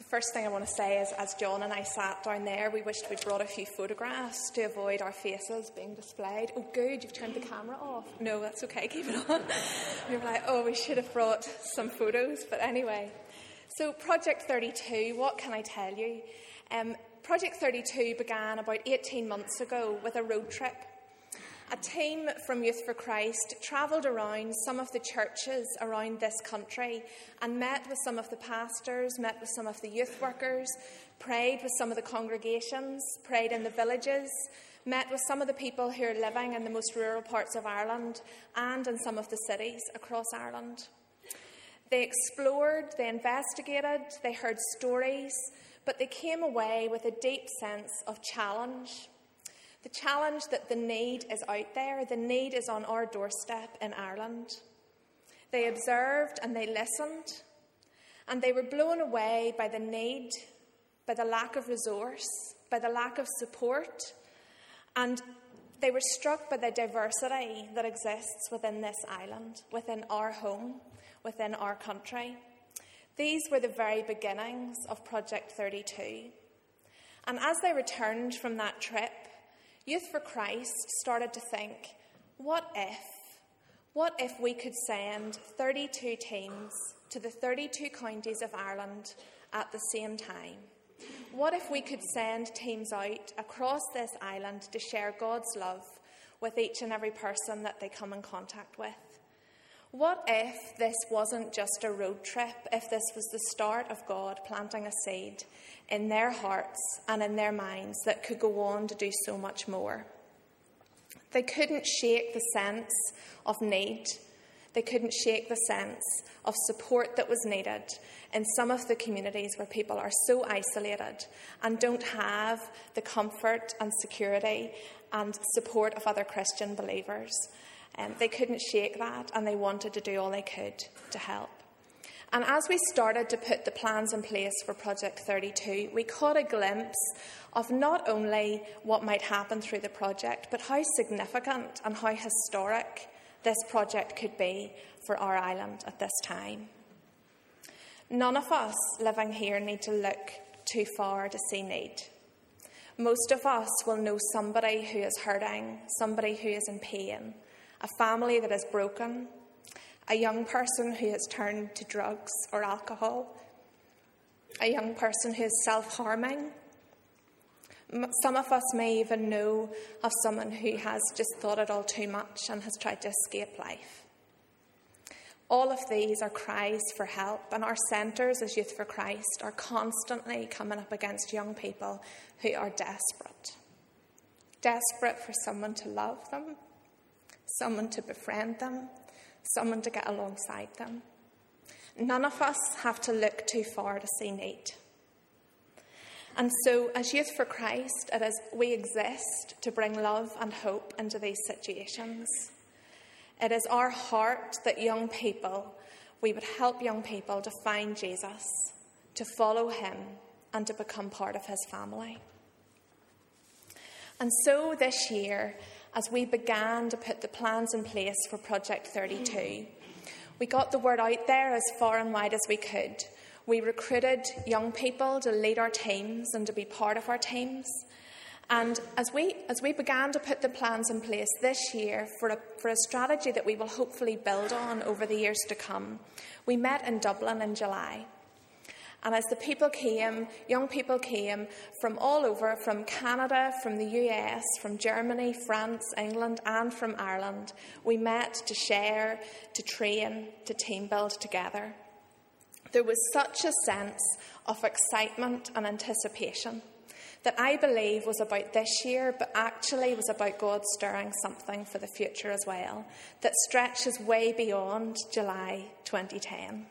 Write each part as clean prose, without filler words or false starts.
First thing I want to say is, as John and I sat down there, we wished we'd brought a few photographs to avoid our faces being displayed. Oh, good, you've turned the camera off. No, that's okay, keep it on. We were like, oh, we should have brought some photos. But anyway, so Project 32, what can I tell you? Project 32 began about 18 months ago with a road trip. A team from Youth for Christ travelled around some of the churches around this country and met with some of the pastors, met with some of the youth workers, prayed with some of the congregations, prayed in the villages, met with some of the people who are living in the most rural parts of Ireland and in some of the cities across Ireland. They explored, they investigated, they heard stories, but they came away with a deep sense of challenge. The challenge that the need is out there, the need is on our doorstep in Ireland. They observed and they listened, and they were blown away by the need, by the lack of resource, by the lack of support, and they were struck by the diversity that exists within this island, within our home, within our country. These were the very beginnings of Project 32. And as they returned from that trip, Youth for Christ started to think, what if we could send 32 teams to the 32 counties of Ireland at the same time? What if we could send teams out across this island to share God's love with each and every person that they come in contact with? What if this wasn't just a road trip, if this was the start of God planting a seed in their hearts and in their minds that could go on to do so much more? They couldn't shake the sense of need. They couldn't shake the sense of support that was needed in some of the communities where people are so isolated and don't have the comfort and security and support of other Christian believers. They couldn't shake that, and they wanted to do all they could to help. And as we started to put the plans in place for Project 32, we caught a glimpse of not only what might happen through the project, but how significant and how historic this project could be for our island at this time. None of us living here need to look too far to see need. Most of us will know somebody who is hurting, somebody who is in pain, a family that is broken, a young person who has turned to drugs or alcohol, a young person who is self-harming. Some of us may even know of someone who has just thought it all too much and has tried to escape life. All of these are cries for help, and our centres as Youth for Christ are constantly coming up against young people who are desperate. Desperate for someone to love them, someone to befriend them, someone to get alongside them. None of us have to look too far to see need. And so, as Youth for Christ, we exist to bring love and hope into these situations. It is our heart that we would help young people to find Jesus, to follow him, and to become part of his family. And so this year, as we began to put the plans in place for Project 32, we got the word out there as far and wide as we could. We recruited young people to lead our teams and to be part of our teams. And as we began to put the plans in place this year for a strategy that we will hopefully build on over the years to come, we met in Dublin in July. And as the people came, young people came from all over, from Canada, from the US, from Germany, France, England, and from Ireland, we met to share, to train, to team build together. There was such a sense of excitement and anticipation that I believe was about this year, but actually was about God stirring something for the future as well, that stretches way beyond July 2010.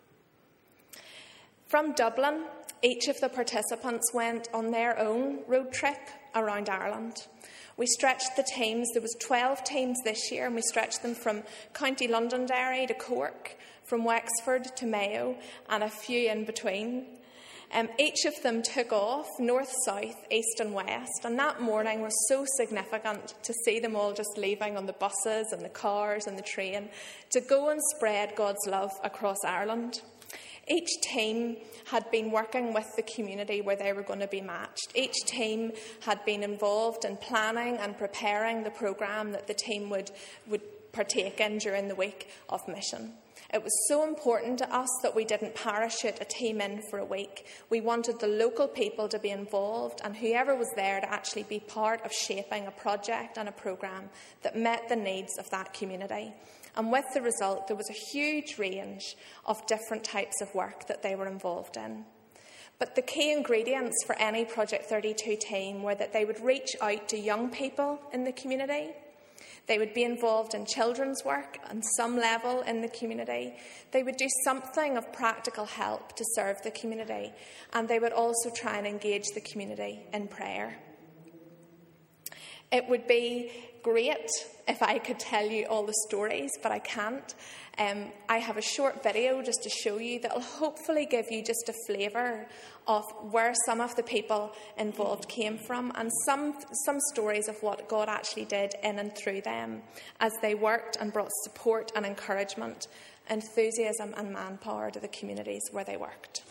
From Dublin, each of the participants went on their own road trip around Ireland. We stretched the teams. There was 12 teams this year, and we stretched them from County Londonderry to Cork, from Wexford to Mayo, and a few in between. Each of them took off north, south, east and west, and that morning was so significant to see them all just leaving on the buses and the cars and the train to go and spread God's love across Ireland. Each team had been working with the community where they were going to be matched. Each team had been involved in planning and preparing the programme that the team would partake in during the week of mission. It was so important to us that we didn't parachute a team in for a week. We wanted the local people to be involved and whoever was there to actually be part of shaping a project and a programme that met the needs of that community. And with the result, there was a huge range of different types of work that they were involved in. But the key ingredients for any Project 32 team were that they would reach out to young people in the community. They would be involved in children's work on some level in the community. They would do something of practical help to serve the community. And they would also try and engage the community in prayer. It would be great if I could tell you all the stories, but I can't. I have a short video just to show you that will hopefully give you just a flavour of where some of the people involved came from and some stories of what God actually did in and through them as they worked and brought support and encouragement, enthusiasm and manpower to the communities where they worked.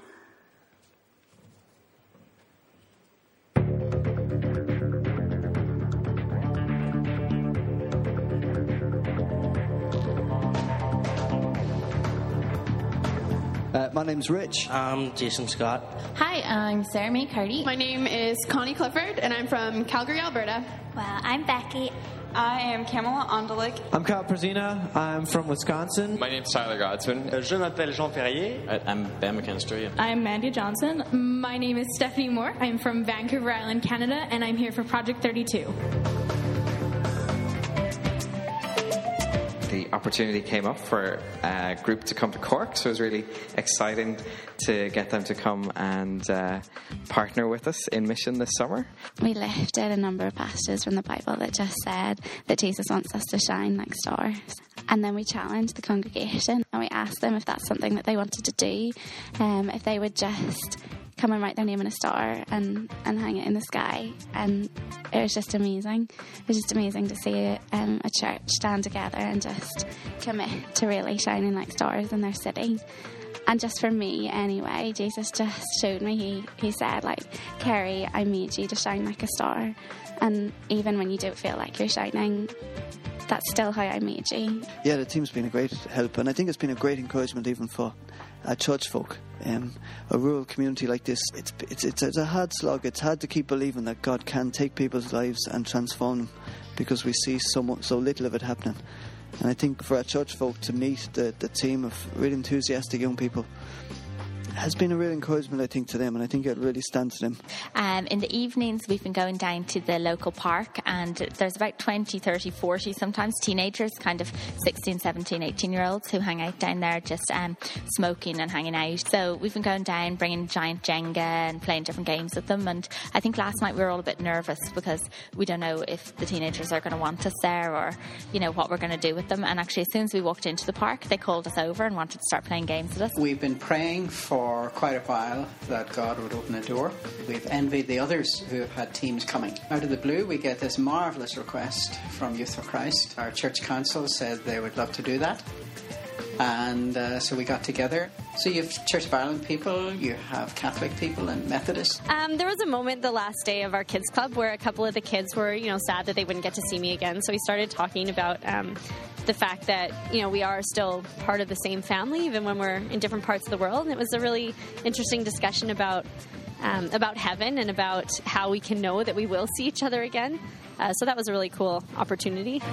My name's Rich. I'm Jason Scott. Hi, I'm Sarah May Carty. My name is Connie Clifford, and I'm from Calgary, Alberta. Well, I'm Becky. I am Kamala Ondelik. I'm Kyle Perzina. I'm from Wisconsin. My name's Tyler Godsman. Je m'appelle Jean Perrier. I'm Ben McKinstry. I'm Mandy Johnson. My name is Stephanie Moore. I'm from Vancouver Island, Canada, and I'm here for Project 32. The opportunity came up for a group to come to Cork, so it was really exciting to get them to come and partner with us in mission this summer. We lifted a number of passages from the Bible that just said that Jesus wants us to shine like stars. And then we challenged the congregation and we asked them if that's something that they wanted to do, if they would just come and write their name in a star and hang it in the sky. And it was just amazing. It was just amazing to see a church stand together and just commit to really shining like stars in their city. And just for me anyway, Jesus just showed me, he said, like, Kerry, I made you to shine like a star. And even when you don't feel like you're shining, that's still how I made you. Yeah, the team's been a great help, and I think it's been a great encouragement even for church folk. A rural community like this, it's a hard slog. It's hard to keep believing that God can take people's lives and transform them because we see so little of it happening. And I think for our church folk to meet the team of really enthusiastic young people has been a real encouragement, I think, to them, and I think it really stands to them. In the evenings, we've been going down to the local park, and there's about 20, 30, 40 sometimes teenagers, kind of 16, 17, 18-year-olds who hang out down there just smoking and hanging out. So we've been going down, bringing giant Jenga and playing different games with them. And I think last night we were all a bit nervous because we don't know if the teenagers are going to want us there or, you know, what we're going to do with them. And actually, as soon as we walked into the park, they called us over and wanted to start playing games with us. We've been praying for quite a while that God would open a door. We've envied the others who have had teams coming. Out of the blue, we get this marvellous request from Youth for Christ. Our church council said they would love to do that. And so we got together. So you have Church of Ireland people, you have Catholic people and Methodists. There was a moment the last day of our kids club where a couple of the kids were, sad that they wouldn't get to see me again. So we started talking about the fact that, we are still part of the same family, even when we're in different parts of the world. And it was a really interesting discussion about heaven and about how we can know that we will see each other again. So that was a really cool opportunity.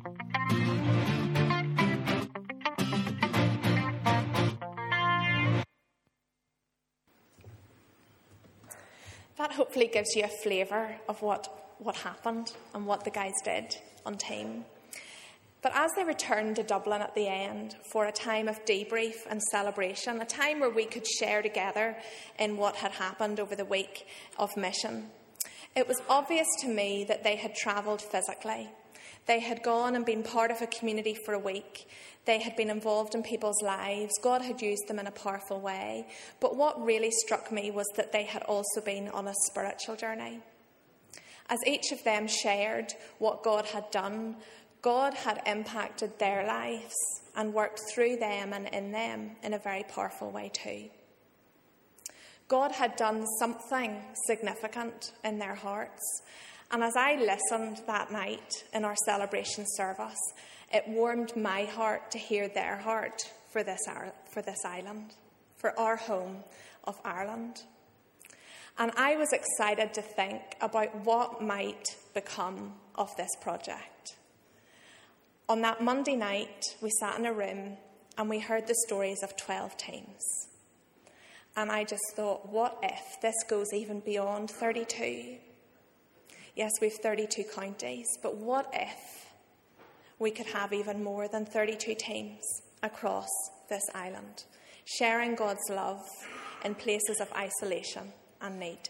That hopefully gives you a flavour of what happened and what the guys did on team. But as they returned to Dublin at the end for a time of debrief and celebration, a time where we could share together in what had happened over the week of mission, it was obvious to me that they had travelled physically. They had gone and been part of a community for a week. They had been involved in people's lives. God had used them in a powerful way. But what really struck me was that they had also been on a spiritual journey. As each of them shared what God had done God had impacted their lives and worked through them and in them in a very powerful way too. God had done something significant in their hearts, and as I listened that night in our celebration service, it warmed my heart to hear their heart for this island, for our home of Ireland. And I was excited to think about what might become of this project. On that Monday night, we sat in a room and we heard the stories of 12 teams. And I just thought, what if this goes even beyond 32? Yes, we have 32 counties, but what if we could have even more than 32 teams across this island, sharing God's love in places of isolation and need?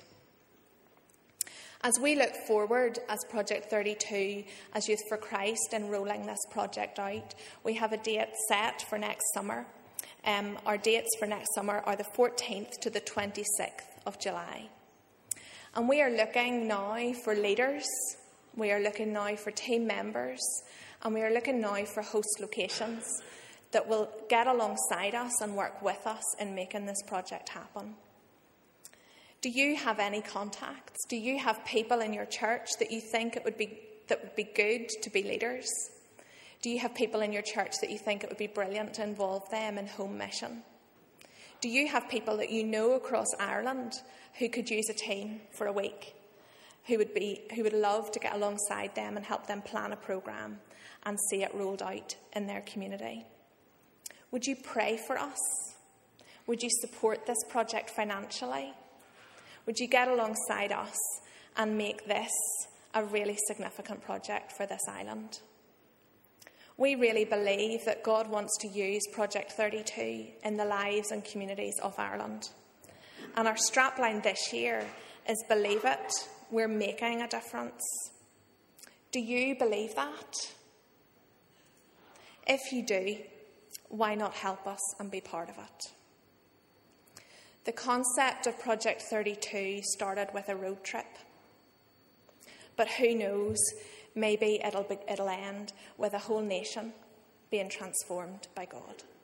As we look forward as Project 32, as Youth for Christ, in rolling this project out, we have a date set for next summer. Our dates for next summer are the 14th to the 26th of July. And we are looking now for leaders, we are looking now for team members, and we are looking now for host locations that will get alongside us and work with us in making this project happen. Do you have any contacts? Do you have people in your church that you think would be good to be leaders? Do you have people in your church that you think it would be brilliant to involve them in home mission? Do you have people that you know across Ireland who could use a team for a week, who would love to get alongside them and help them plan a programme and see it rolled out in their community? Would you pray for us? Would you support this project financially? Would you get alongside us and make this a really significant project for this island? We really believe that God wants to use Project 32 in the lives and communities of Ireland. And our strapline this year is "Believe it, we're making a difference." Do you believe that? If you do, why not help us and be part of it? The concept of Project 32 started with a road trip. But who knows, maybe it'll end with a whole nation being transformed by God.